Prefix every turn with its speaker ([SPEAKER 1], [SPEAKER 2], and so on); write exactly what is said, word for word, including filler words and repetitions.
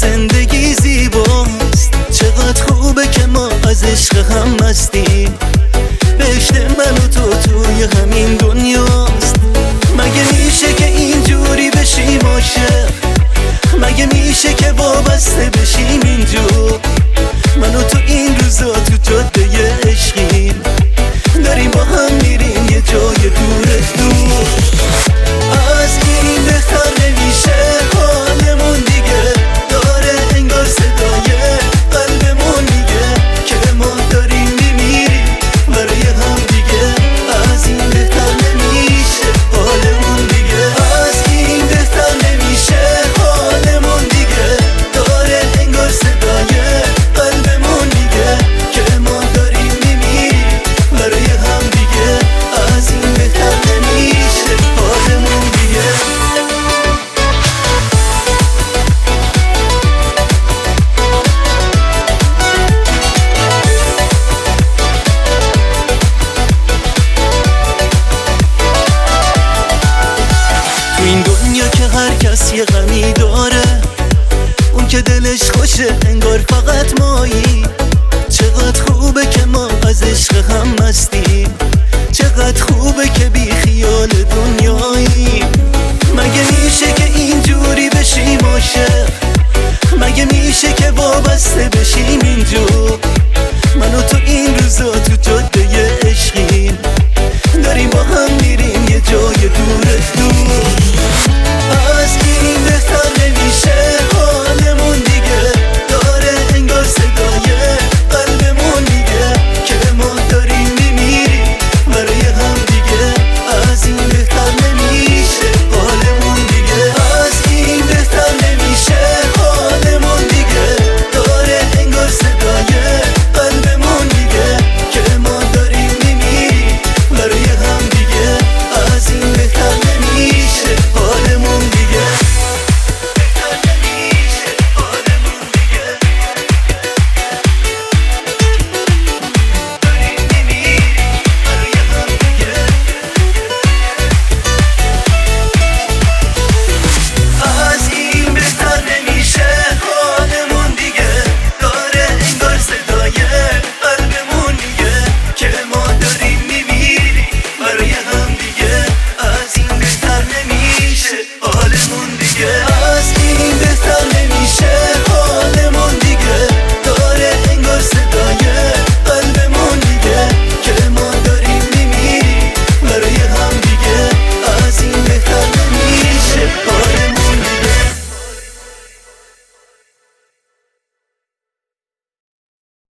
[SPEAKER 1] زندگی زیباست، چقدر خوبه که ما از عشق هم هستیم. بهشت من و تو توی همین دنیاست. مگه میشه که اینجوری بشیم عاشق؟ مگه میشه که وابسته بشیم اینجور؟ من و تو این روزا تو جاده عشقیم، داریم با هم میریم یه جای دور دور. از این بهتر نمیشه حالمون دیگه، داره انگار صدای قلبمون میگه که ما داریم میمیریم برای هم دیگه. از این بهتر نمیشه حالمون دیگه، از این بهتر نمیشه حالمون دیگه، داره انگار صدای قلبمون میگه که ما داریم میمیریم برای هم دیگه. از این بهتر نمیشه حالمون دیگه. تو این دنیا که هر کس یه غمی داره، اون که دلش خوشه انگار فقط مایی